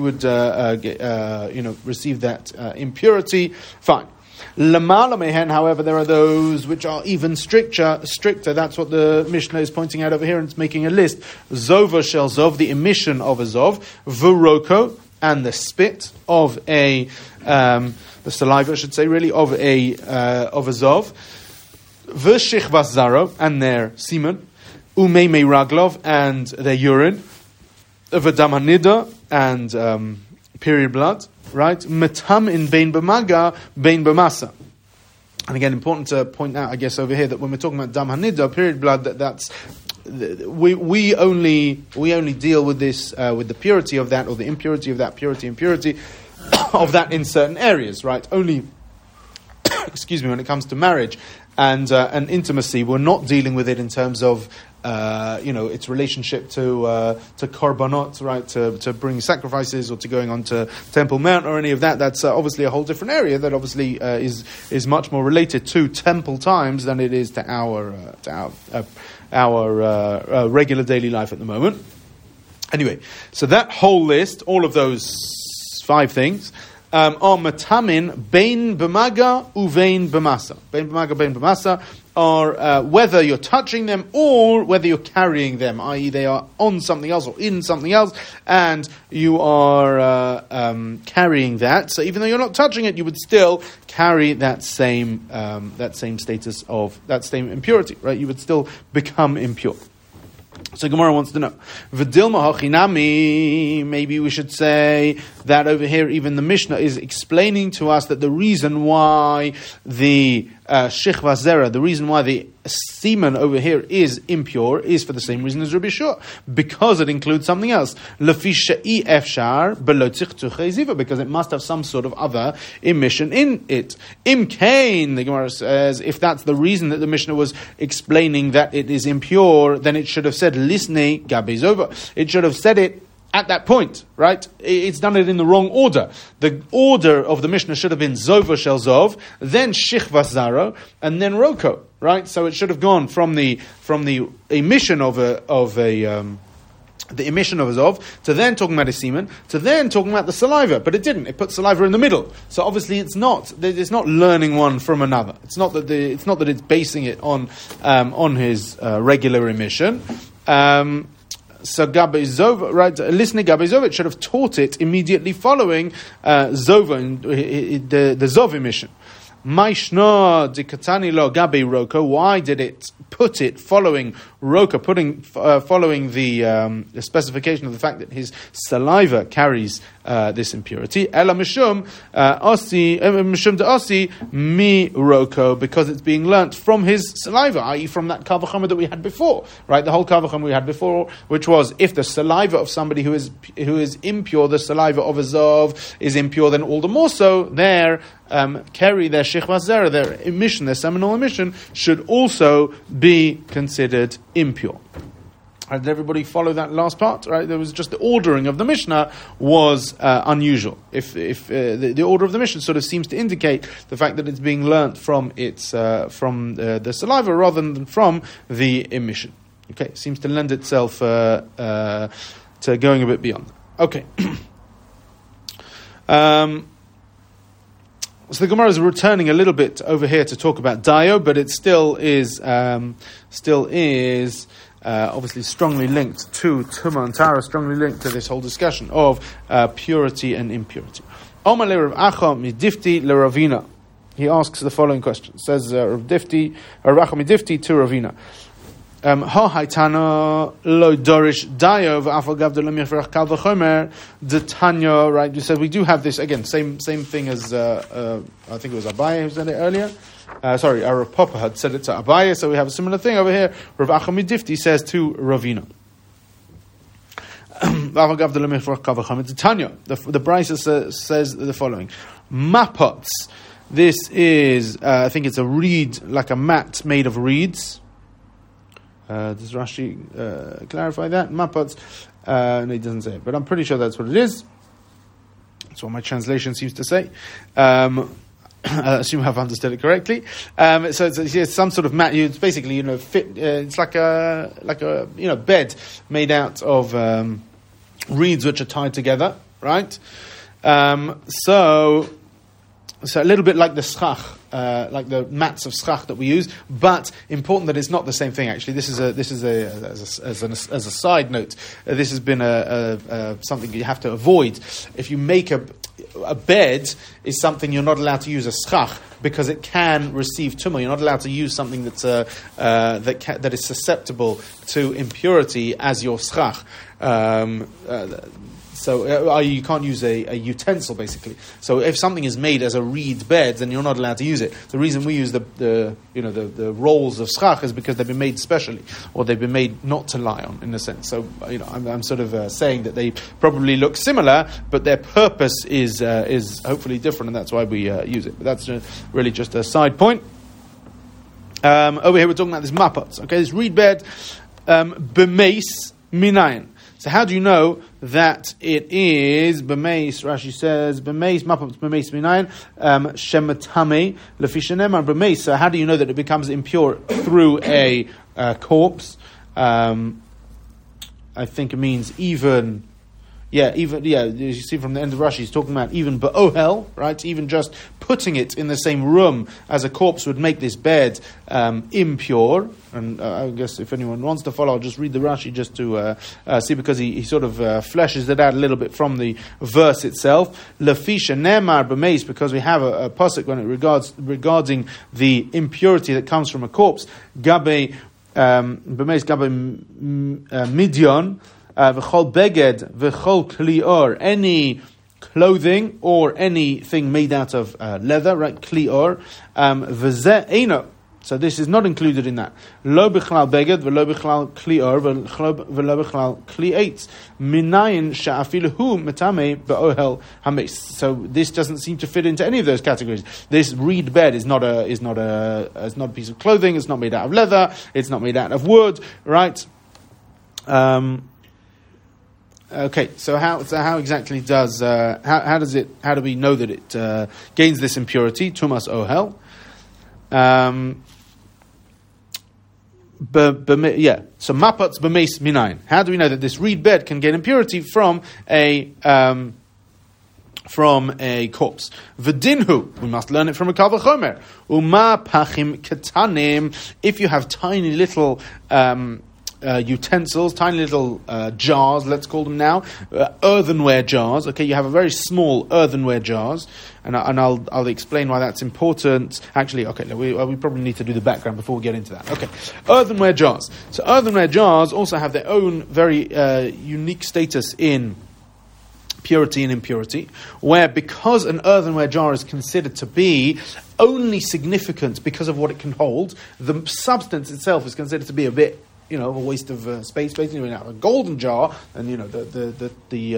receive that impurity. Fine. Lamala mehen, however, there are those which are even stricter. That's what the Mishnah is pointing out over here, and it's making a list. Zova shel Zov, the emission of a Zov, Vuroko, and the spit of the saliva, I should say, really, of a Zov, V'shich Vazaro, and their semen, Umei Raglov, and their urine, V'dam Hanida, and period blood, right? Metam in bein b'maga, bein b'masa. And again, important to point out, I guess, over here that when we're talking about dam hanida, period blood, we only deal with this with the purity of that, or the impurity of that, impurity of that in certain areas, right? Only, excuse me, when it comes to marriage and intimacy, we're not dealing with it in terms of its relationship to korbanot, right? To bring sacrifices, or to going on to Temple Mount, or any of that. That's obviously a whole different area that obviously is much more related to temple times than it is to our regular daily life at the moment. Anyway, so that whole list, all of those 5 things, are matamin bein b'maga uvein b'masa. Bein b'maga, bein b'masa are whether you're touching them or whether you're carrying them, i.e. they are on something else or in something else, and you are carrying that. So even though you're not touching it, you would still carry that same status of that same impurity, right? You would still become impure. So Gemara wants to know, V'dilma hachinami, maybe we should say that over here even the Mishnah is explaining to us that the reason why the shichva zera, the reason why the semen over here is impure is for the same reason as Rabbi Shua, because it includes something else. Lefi she'i efshar belo tzich tuchei ziva, because it must have some sort of other emission in it. Im kain, the Gemara says, if that's the reason that the Mishnah was explaining that it is impure, then it should have said lisnei gabe zova. It should have said it at that point, right? It's done it in the wrong order. The order of the Mishnah should have been Zova Shel Zov, then Shichvas Zaro, and then Roko, right? So it should have gone from the emission of a the emission of a Zov, to then talking about a semen, to then talking about the saliva, but it didn't. It put saliva in the middle. So obviously it's not learning one from another. It's not that it's basing it on his regular emission. So Gabe Zova, right? Listening Gabe Zova, it should have taught it immediately following Zova, the Zov emission. Maishna dikatani lo Gabe Roko. Why did it put it following Roka, following the specification of the fact that his saliva carries this impurity? Ela mishum mishum de'asi mi Roko, because it's being learnt from his saliva, i.e. from that kal v'chomer that we had before, right? The whole kal v'chomer we had before, which was if the saliva of somebody who is impure, the saliva of a zov is impure, then all the more so their carry their shichvas zera, their emission, their seminal emission, should also be considered impure. Right, did everybody follow that last part? Right, there was just the ordering of the Mishnah was unusual. If the order of the Mishnah sort of seems to indicate the fact that it's being learnt from its from the saliva rather than from the emission. Okay, seems to lend itself to going a bit beyond. Okay. So the Gemara is returning a little bit over here to talk about Dio, but it still is obviously strongly linked to Tuma and Tara, strongly linked to this whole discussion of purity and impurity. Omar le Rav Acha midifti le Ravina. He asks the following question. Says Rav Acha midifti to Ravina. Ha haitana lo dorish dayo v'afal gavda lo mifrach kal v'chomer the Tanya. Right, you said we do have this again. Same thing as I think it was Abaye who said it earlier. Rav Papa had said it to Abaye, so we have a similar thing over here. Rav Acha midifti says to Ravina. V'afal gavda lo mifrach kal v'chomer the Tanya. The Brisa says the following: Mapots. This is I think it's a reed, like a mat made of reeds. Does Rashi clarify that? Mapots? No, he doesn't say it, but I'm pretty sure that's what it is. That's what my translation seems to say. I assume I've understood it correctly. So it's some sort of mat. It's basically fit. It's like a bed made out of reeds which are tied together, right? So a little bit like the schach, like the mats of schach that we use, but important that it's not the same thing. Actually, this is as a side note. This has been something you have to avoid. If you make a bed, is something you're not allowed to use a schach because it can receive tumah. You're not allowed to use something that's that is susceptible to impurity as your schach. So you can't use a utensil, basically. So if something is made as a reed bed, then you're not allowed to use it. The reason we use the rolls of schach is because they've been made specially, or they've been made not to lie on, in a sense. So I'm sort of saying that they probably look similar, but their purpose is hopefully different, and that's why we use it. But that's really just a side point. Over here we're talking about this mapots. Okay, this reed bed, b'meis minayin. So how do you know that it is b'meis? Rashi says b'meis mapots b'meis minayin shematame lefishanemar b'meis. So how do you know that it becomes impure through a corpse? I think it means even. Even you see from the end of Rashi, he's talking about even ba'ohel, right? Even just putting it in the same room as a corpse would make this bed impure. And I guess if anyone wants to follow, I'll just read the Rashi just to see, because he sort of fleshes it out a little bit from the verse itself. Lafisha nemar b'meis, because we have a pasuk when it regarding the impurity that comes from a corpse. Gabe b'meis gabe midyon. V'chol beged, v'chol klior, any clothing or anything made out of leather, right? Klior, v'zeh eino. So this is not included in that. Lo b'chlal beged, v'lo b'chlal klior, v'lo b'chlal kli'etz. Minayin sha'afilu hu metame ba'ohel hames. So this doesn't seem to fit into any of those categories. This reed bed is not a piece of clothing. It's not made out of leather. It's not made out of wood, right? Okay, so how exactly does how do we know that it gains this impurity? Tumas ohel. So mapats b'meis minayin. How do we know that this reed bed can gain impurity from a corpse? V'dinhu, we must learn it from a kal v'chomer. Uma pachim ketanim. If you have tiny little utensils, tiny little jars, let's call them now, earthenware jars. Okay, you have a very small earthenware jars, and I'll explain why that's important. Actually, okay, we probably need to do the background before we get into that. Okay, earthenware jars. So earthenware jars also have their own very unique status in purity and impurity, where because an earthenware jar is considered to be only significant because of what it can hold, the substance itself is considered to be a bit, a waste of space. Basically, a golden jar, and the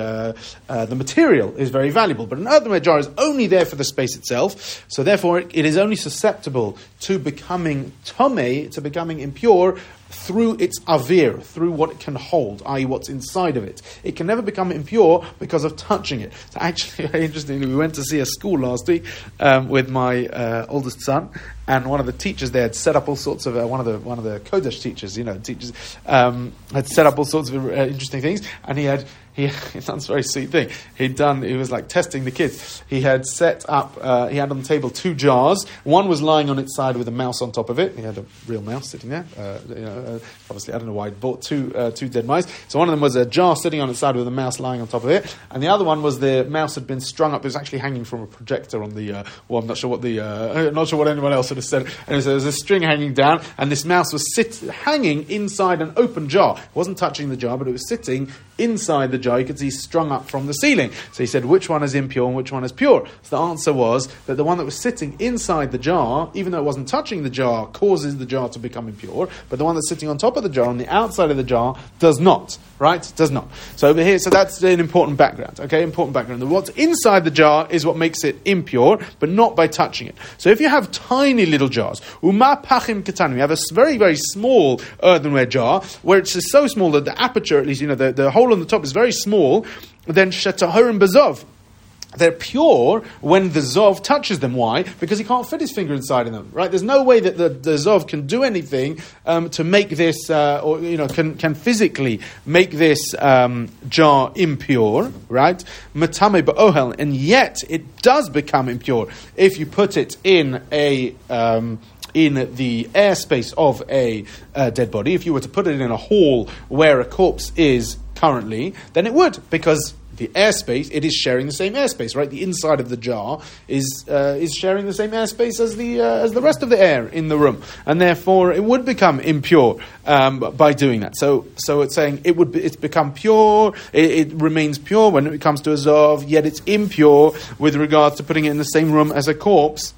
material is very valuable. But an earthenware jar is only there for the space itself. So therefore, it is only susceptible to becoming tomei, to becoming impure, through its avir, through what it can hold, i.e. what's inside of it. It can never become impure because of touching it. So actually, very interestingly, we went to see a school last week with my oldest son, and one of the teachers there had set up all sorts of one of the Kodesh teachers, had set up all sorts of interesting things, and he that's a very sweet thing. He was like testing the kids. He had set up, he had on the table 2 jars. One was lying on its side with a mouse on top of it. He had a real mouse sitting there. Obviously, I don't know why he bought two dead mice. So one of them was a jar sitting on its side with a mouse lying on top of it. And the other one was the mouse had been strung up. It was actually hanging from a projector on the, I'm not sure what anyone else would have said. And so there was a string hanging down, and this mouse was hanging inside an open jar. It wasn't touching the jar, but it was sitting inside the jar. You could see strung up from the ceiling. So he said, which one is impure and which one is pure? So the answer was that the one that was sitting inside the jar, even though it wasn't touching the jar, causes the jar to become impure, but the one that's sitting on top of the jar, on the outside of the jar, does not. Right? Does not. So over here, so that's an important background. Okay, important background. What's inside the jar is what makes it impure, but not by touching it. So if you have tiny little jars, uma pachim ketanim, you have a very, very small earthenware jar, where it's so small that the aperture, at least, the hole on the top is very small, then shetahorim bezov. They're pure when the Zov touches them. Why? Because he can't fit his finger inside of them. Right? There's no way that the Zov can do anything to make this, can physically make this jar impure. Right? Matame ba'ohel, and yet it does become impure if you put it in a in the airspace of a dead body. If you were to put it in a hall where a corpse is currently, then it would, because the airspace, it is sharing the same airspace, right? The inside of the jar is sharing the same airspace as the rest of the air in the room, and therefore it would become impure by doing that. So it's saying it's become pure. It remains pure when it comes to a zov, yet it's impure with regards to putting it in the same room as a corpse.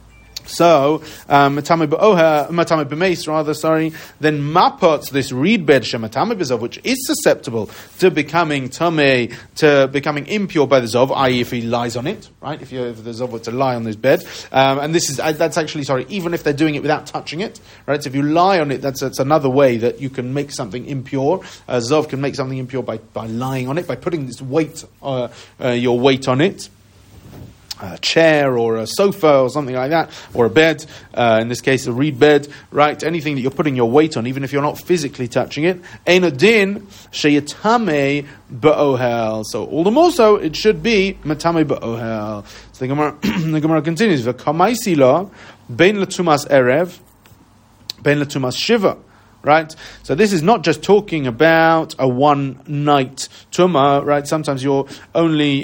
So, matame b'meis, rather, then mapot, this reed bed shematame b'zov, which is susceptible to becoming tamei, to becoming impure by the zov, i.e. if he lies on it, right? If the zov were to lie on this bed, and that's actually, even if they're doing it without touching it, right? So if you lie on it, that's another way that you can make something impure. Zov can make something impure by lying on it, by putting this weight, your weight on it. chair or a sofa or something like that, or a bed, in this case a reed bed, right? Anything that you're putting your weight on, even if you're not physically touching it. Ein adin sheyatame ba'ohel. So all the more so, it should be matame ba'ohel. So the Gemara continues, v'kamaisi lo bein latumas erev, bein latumas shiva. Right, so this is not just talking about a one-night tumah. Right, sometimes you're only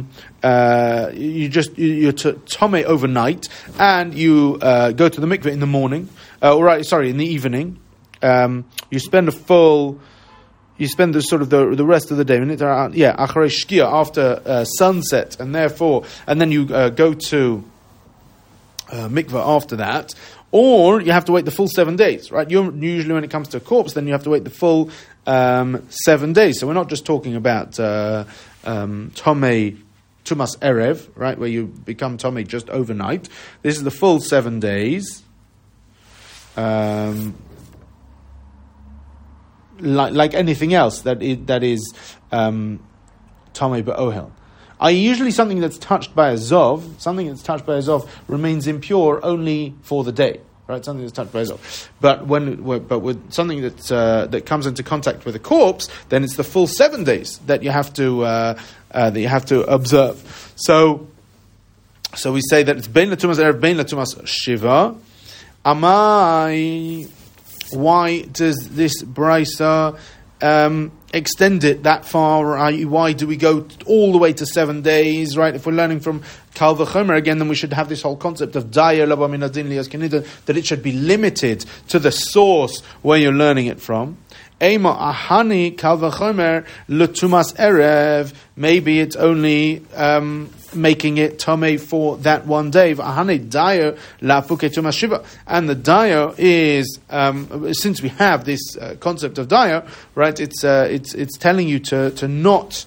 you're tome overnight, and you go to the mikveh in the morning. In the evening. You spend the sort of the rest of the day. Acharei shkia, after sunset, and then you go to mikveh after that. Or you have to wait the full 7 days, right? Usually when it comes to a corpse, then you have to wait the full 7 days. So we're not just talking about Tomei Tumas Erev, right, where you become Tomei just overnight. This is the full 7 days. Like anything else that is Tomei Ba'ohel. Usually something that's touched by a zov remains impure only for the day, right? Something that's touched by a zov. But with something that comes into contact with a corpse, then it's the full 7 days that you have to observe. So we say that it's bein latumas erev, bein latumas shiva. Amai, why does this brisa extend it that far? Why do we go all the way to 7 days, right? If we're learning from Kal V'chomer again, then we should have this whole concept of Daya Laba Min Adin Lias Kenida, that it should be limited to the source where you're learning it from. Eima Ahani Kal V'chomer L'tumas Erev, maybe it's only making it Tomei for that one day. Ahani Daya La'afuke Tumas Shiva. And the Daya is, since we have this concept of Daya, right, it's telling you to not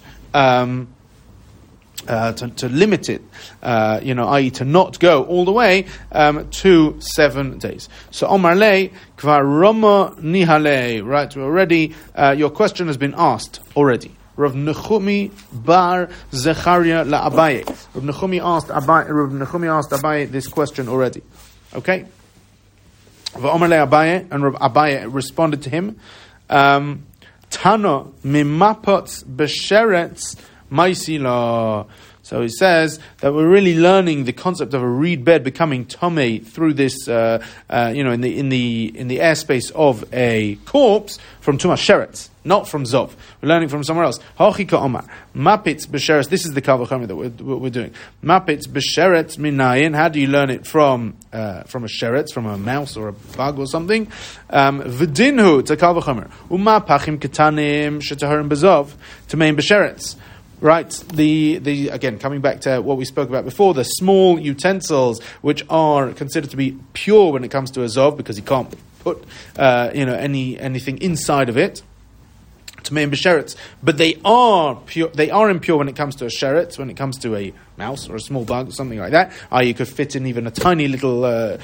to limit it, i.e. to not go all the way to 7 days. So Omar Lei Kvar Roma Nihale, right? We're already, your question has been asked already. Rav Nechumi bar Zecharia la Abaye. Rav Nechumi asked Abaye this question already. Okay. Omar Lei Abaye, and Rav Abaye responded to him. Tano mimapot b'sheretz Maisila. So he says that we're really learning the concept of a reed bed becoming tomei through this, in the airspace of a corpse from Tumas Sheretz, not from Zov. We're learning from somewhere else. Hachika Omar Mapitz b'sheretz. This is the Kal V'chomer that we're doing. Mapitz b'sheretz minayin. How do you learn it from a sheretz, from a mouse or a bug or something? V'dinhu. It's a Kal V'chomer. Uma pachim ketanim shetaharim b'Zov tamein b'sheretz. Right, the again, coming back to what we spoke about before, the small utensils which are considered to be pure when it comes to a zov, because you can't put anything inside of it, Tameim b'sheretz, but they are pure. They are impure when it comes to a sheretz, when it comes to a mouse or a small bug or something like that. You could fit in even a tiny little, ant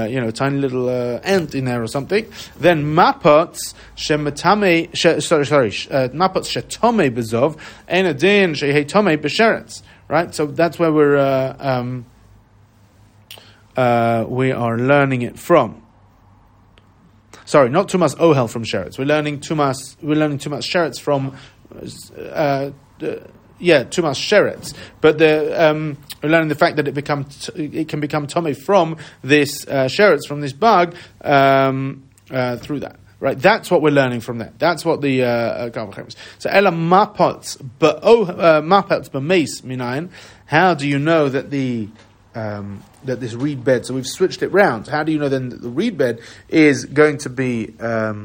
in there or something. Then mapots shematame, mapots shetome bezov, ein adin shehetome b'sheretz. Right, so that's where we are learning it from. Sorry, not Tumas Ohel from Sheretz. We're learning Tumas Sheretz from Tumas Sheretz. But we're learning the fact that it can become Tomei from this Sheretz, from this bug, through that. Right, that's what we're learning from that. That's what the Kal V'chomer is. So Ela Mapotz b'meis minayin. How do you know that that this reed bed? So we've switched it round. How do you know then that the reed bed is going to be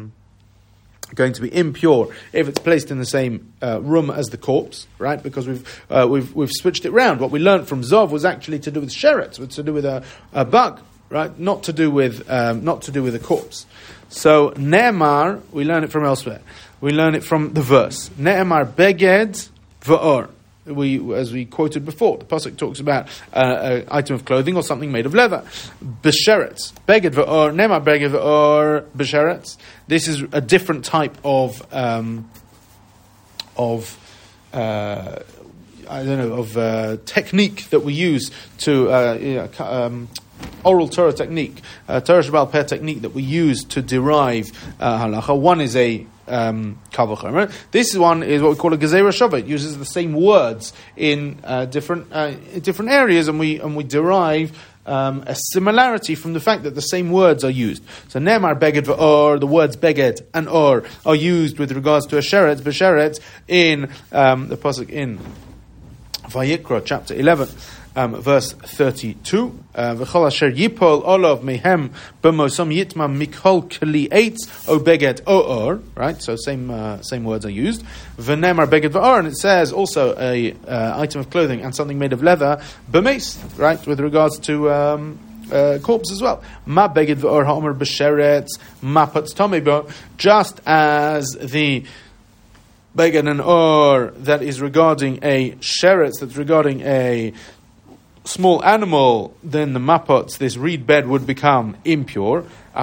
impure if it's placed in the same room as the corpse, right? Because we've switched it round. What we learned from Zov was actually to do with sheretz, to do with a bug, right? Not to do with a corpse. So Ne'emar, we learn it from elsewhere. We learn it from the verse Ne'emar beged v'or. As we quoted before, the pasuk talks about an item of clothing or something made of leather. B'sheretz, beged v'or, nema beged v'or b'sheretz. This is a different type of technique that we use to oral Torah technique, Torah Sheba'al Peh technique that we use to derive halacha. One is a Kal V'chomer. This one is what we call a Gezerah Shavah. It uses the same words in different areas, and we derive a similarity from the fact that the same words are used. So Ne'emar Beged V'or, the words Beged and Or are used with regards to a Sheretz, B'Sheretz in the pasuk in Vayikra chapter 11. Verse 32. V'chol asher yipol olav mehem b'mosam yitma mikol kli eitz o beged o or. Right, so same words are used. V'nemar beged v'or, and it says also a item of clothing and something made of leather b'meis. Right, with regards to corpse as well. Ma beged v'or ha'omer b'sheretz ma patz tomei bo. Just as the beged and or that is regarding a sheretz, that's regarding a small animal, then the mapot, this reed bed, would become impure. So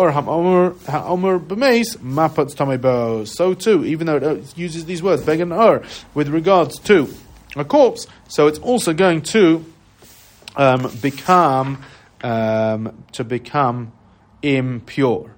too, even though it uses these words, beged and or, with regards to a corpse, so it's also going to become impure.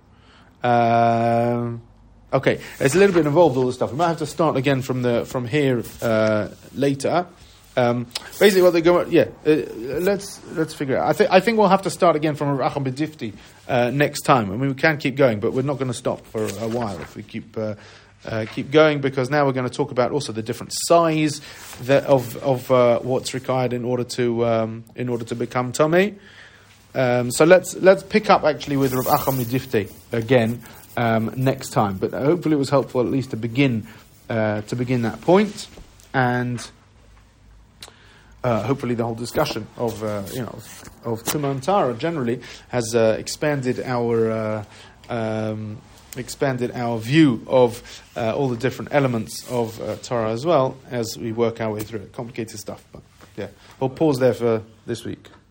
Okay, it's a little bit involved, all this stuff. We might have to start again from here later. Basically, what they go, let's figure it out. I think we'll have to start again from Rav Acham B'Difti next time. I mean, we can keep going, but we're not going to stop for a while if we keep going, because now we're going to talk about also the different size of what's required in order to become Tomei. So let's pick up actually with Rav Acham B'Difti again next time. But hopefully, it was helpful at least to begin that point, and hopefully the whole discussion of Tumah and Tara generally has expanded our view of all the different elements of Torah as well as we work our way through it. Complicated stuff, but yeah, we'll pause there for this week.